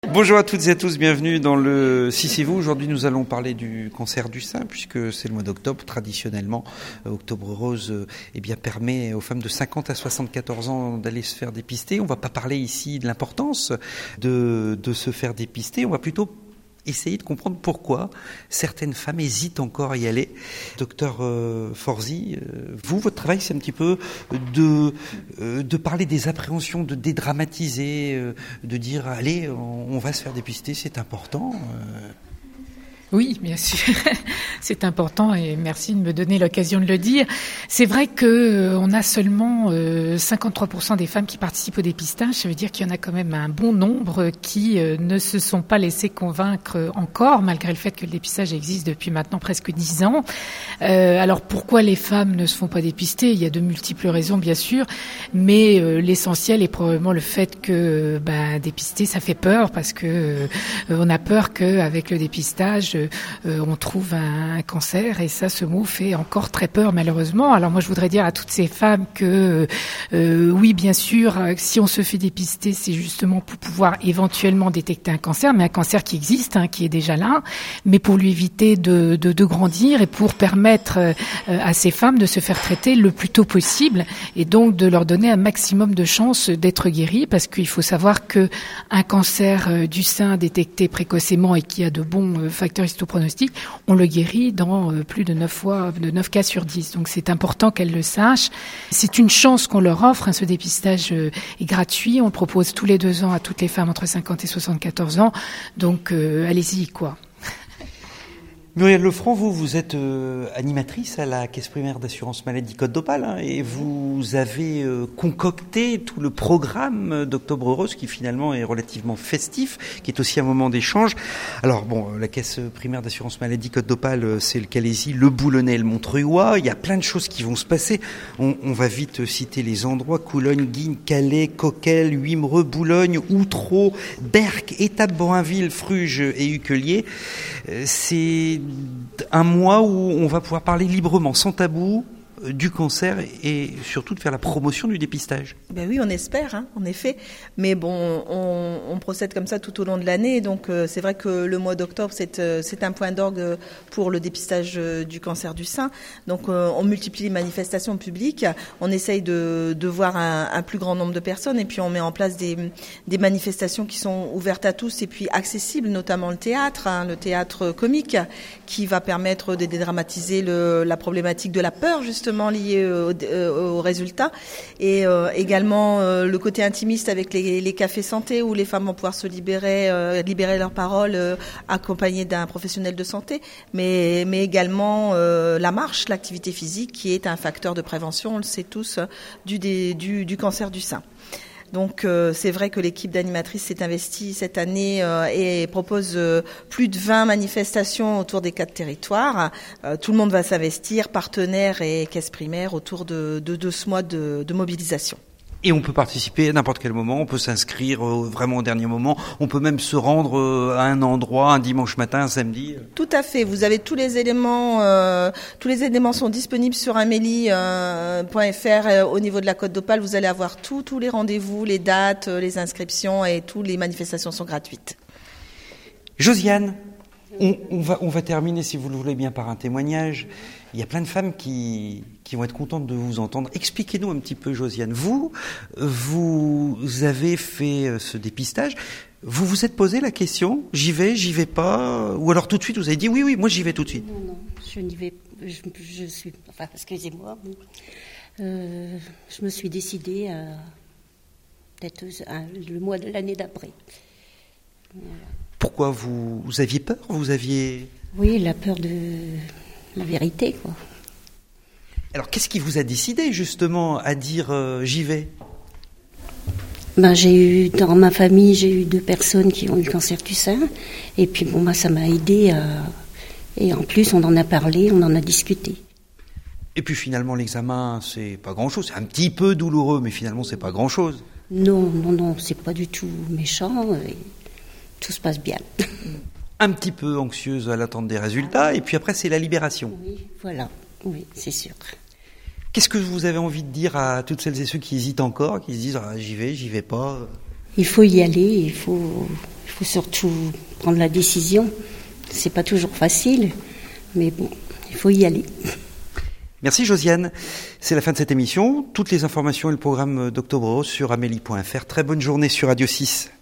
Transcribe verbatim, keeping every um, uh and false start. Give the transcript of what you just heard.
Bonjour à toutes et à tous, bienvenue dans le Si c'est vous. Aujourd'hui nous allons parler du cancer du sein puisque c'est le mois d'octobre. Traditionnellement, Octobre Rose eh bien, permet aux femmes de cinquante à soixante-quatorze ans d'aller se faire dépister. On ne va pas parler ici de l'importance de, de se faire dépister, on va plutôt essayer de comprendre pourquoi certaines femmes hésitent encore à y aller. Docteur euh, Forzi, euh, vous, votre travail, c'est un petit peu de, euh, de parler des appréhensions, de dédramatiser, euh, de dire, allez, on, on va se faire dépister, c'est important. Euh... Oui, bien sûr, c'est important et merci de me donner l'occasion de le dire. C'est vrai que euh, on a seulement euh, cinquante-trois pour cent des femmes qui participent au dépistage. Ça veut dire qu'il y en a quand même un bon nombre qui euh, ne se sont pas laissés convaincre encore, malgré le fait que le dépistage existe depuis maintenant presque dix ans. Euh, alors pourquoi les femmes ne se font pas dépister ? Il y a de multiples raisons, bien sûr, mais euh, l'essentiel est probablement le fait que bah, dépister, ça fait peur parce que euh, on a peur qu'avec le dépistage Euh, on trouve un, un cancer et ça, ce mot fait encore très peur malheureusement. Alors moi je voudrais dire à toutes ces femmes que euh, oui bien sûr si on se fait dépister c'est justement pour pouvoir éventuellement détecter un cancer, mais un cancer qui existe, hein, qui est déjà là, mais pour lui éviter de, de, de grandir et pour permettre euh, à ces femmes de se faire traiter le plus tôt possible et donc de leur donner un maximum de chances d'être guéries, parce qu'il faut savoir que un cancer euh, du sein détecté précocement et qui a de bons euh, facteurs pronostic, on le guérit dans euh, plus de neuf fois, de neuf cas sur dix. Donc c'est important qu'elles le sachent. C'est une chance qu'on leur offre. Hein, ce dépistage euh, est gratuit. On le propose tous les deux ans à toutes les femmes entre cinquante et soixante-quatorze ans. Donc euh, allez-y, quoi. Muriel Lefranc, vous, vous êtes euh, animatrice à la Caisse primaire d'assurance maladie Côte d'Opale, hein, et vous avez euh, concocté tout le programme d'Octobre Rose qui finalement est relativement festif, qui est aussi un moment d'échange. Alors bon, la Caisse primaire d'assurance maladie Côte d'Opale, c'est le Calaisis, le Boulonnais, le Montreuilois. Il y a plein de choses qui vont se passer. On, on va vite citer les endroits: Coulogne, Guignes, Calais, Coquelles, Wimereux, Boulogne, Outreau, Berck, Étapes-Boinville, Fruges et Uquelier. Euh, c'est un mois où on va pouvoir parler librement, sans tabou, du cancer et surtout de faire la promotion du dépistage. Ben oui, on espère, hein, en effet. Mais bon, on, on procède comme ça tout au long de l'année. Donc euh, c'est vrai que le mois d'octobre, c'est, euh, c'est un point d'orgue pour le dépistage euh, du cancer du sein. Donc euh, on multiplie les manifestations publiques. On essaye de, de voir un, un plus grand nombre de personnes et puis on met en place des, des manifestations qui sont ouvertes à tous et puis accessibles, notamment le théâtre, hein, le théâtre comique, qui va permettre de dédramatiser le, la problématique de la peur, justement, lié au, au, au résultat, et euh, également euh, le côté intimiste avec les, les cafés santé où les femmes vont pouvoir se libérer, euh, libérer leurs paroles, euh, accompagnées d'un professionnel de santé, mais, mais également euh, la marche, l'activité physique qui est un facteur de prévention, on le sait tous, du, du, du cancer du sein. Donc euh, c'est vrai que l'équipe d'animatrices s'est investie cette année euh, et propose euh, plus de vingt manifestations autour des quatre territoires. Euh, tout le monde va s'investir, partenaires et caisses primaires, autour de, de, de ce mois de, de mobilisation. Et on peut participer à n'importe quel moment, on peut s'inscrire euh, vraiment au dernier moment, on peut même se rendre euh, à un endroit un dimanche matin, un samedi. Tout à fait, vous avez tous les éléments, euh, tous les éléments sont disponibles sur amélie point f r euh, au niveau de la Côte d'Opale. Vous allez avoir tout, tous les rendez-vous, les dates, les inscriptions et toutes les manifestations sont gratuites. Josiane, on, on, va, on va terminer, si vous le voulez bien, par un témoignage. Il y a plein de femmes qui, qui vont être contentes de vous entendre. Expliquez-nous un petit peu, Josiane. Vous, vous avez fait ce dépistage. Vous vous êtes posé la question, j'y vais, j'y vais pas, ou alors tout de suite vous avez dit oui, oui, moi j'y vais tout de suite. Non, non, je n'y vais, je, je suis, enfin, excusez-moi, euh, je me suis décidée à, peut-être à, le mois de l'année d'après. Voilà. Pourquoi vous, vous aviez peur, vous aviez... Oui, la peur de la vérité, quoi. Alors, qu'est-ce qui vous a décidé, justement, à dire euh, « j'y vais » ? Ben, j'ai eu, dans ma famille, j'ai eu deux personnes qui ont eu le cancer du sein. Et puis, bon, ben, ça m'a aidée à... Et en plus, on en a parlé, on en a discuté. Et puis, finalement, l'examen, c'est pas grand-chose. C'est un petit peu douloureux, mais finalement, c'est pas grand-chose. Non, non, non, c'est pas du tout méchant. Et tout se passe bien. Un petit peu anxieuse à l'attente des résultats, et puis après, c'est la libération. Oui, voilà. Oui, c'est sûr. Qu'est-ce que vous avez envie de dire à toutes celles et ceux qui hésitent encore, qui se disent ah, « j'y vais, j'y vais pas » Il faut y aller, il faut, il faut surtout prendre la décision. C'est pas toujours facile, mais bon, il faut y aller. Merci Josiane. C'est la fin de cette émission. Toutes les informations et le programme d'Octobre Rose sur amélie point f r. Très bonne journée sur Radio six.